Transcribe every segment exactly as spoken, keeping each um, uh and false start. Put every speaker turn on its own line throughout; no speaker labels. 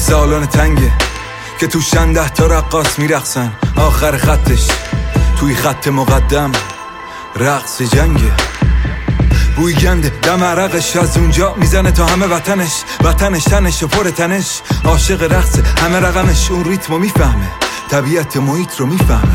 سالن تنگه که تو ده تا رقاص میرقصن، آخر خطش توی خط مقدم رقص جنگه. بوی گنده دم عرقش از اونجا میزنه تا همه وطنش، وطنش تنش و پر تنش، عاشق رقصه همه رقمش، اون ریتمو میفهمه، طبیعت محیط رو میفهمه.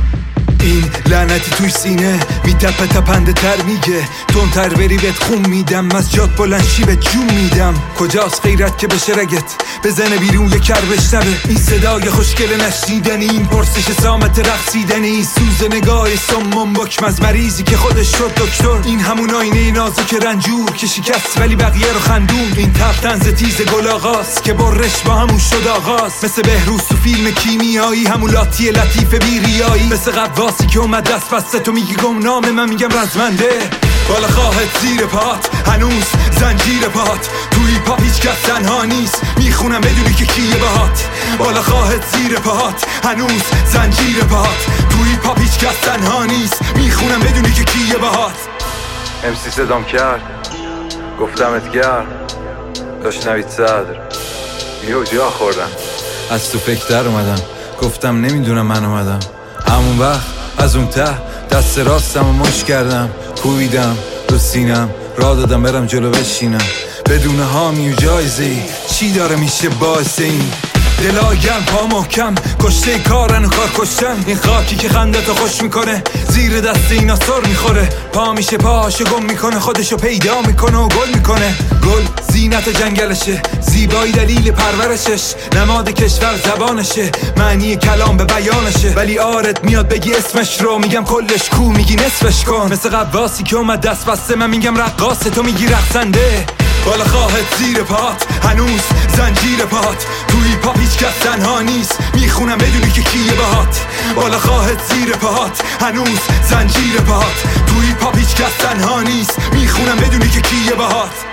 این لعنتی توی سینه میتپه تپنده تر میگه، تون تر بری بهت خون میدم، از جات بلند شی به جون میدم. کجاست غیرت که بشه رگت بزنه بیرون یه کر بشنوه، این صدای خوشگل نشنیدنی، این پرسش سامت رقصیدنی، این سوز نگاه سمم بکم از مریضی که خودش شد دکتر، این همون آینه نازک رنجور که شکست ولی بقیه رو خندون، این تب طنز تیز گل آغاز که برش با همون شد آغاز، مثل بهروز تو فیلم کیمیایی، همون لاتی لطیف بیریایی، مثل قواسی که اومد دست بسته تو میگی گمنامه، من میگم رزمنده. بالا خواهد زیر پات هنوز زنجیر پات، توی پاپ هیچ کس تنها نیست، میخونم بدونی که کیه باهات. بالا خواهد زیر پات هنوز زنجیر پات، توی پاپ هیچ کس تنها نیست، میخونم بدونی که کیه باهات.
امسی صدام کرد گفتمت گرد، داشت نوید صدر یه جا خوردم،
از تو فکر در اومدم گفتم نمیدونم من اومدم، همون وقت از اون ته دست راستم و مش کردم، کوبیدم رو سینم راه دادم برم جلو بشینم، بدون حامی و جایزه‌ای چی داره میشه باعث این دلا گرم پا محکم، کشته کارن و کار کشتن، این خاکی که خندتو خوش میکنه زیر دست اینا سر میخوره، پا میشه پاهاشو گم میکنه، خودشو پیدا میکنه و گل میکنه. گل زینت جنگلشه، زیبایی دلیل پرورشش، نماد کشور زبانشه، معنی کلام به بیانشه، ولی آرد میاد بگی اسمش رو میگم کلش کو، میگی نصفش کن، مثل قواسی که اومد دست بسته، من میگم رقاصه تو میگی رقصنده. بالا خواهد زیر پات هنوز زنجیر پات، توی پاپ هیچ کس تنها نیست، میخونم بدونی که کیه باهات. بالا خواهد زیر پات هنوز زنجیر پات، توی پاپ هیچ کس تنها نیست، میخونم بدونی که کیه باهات.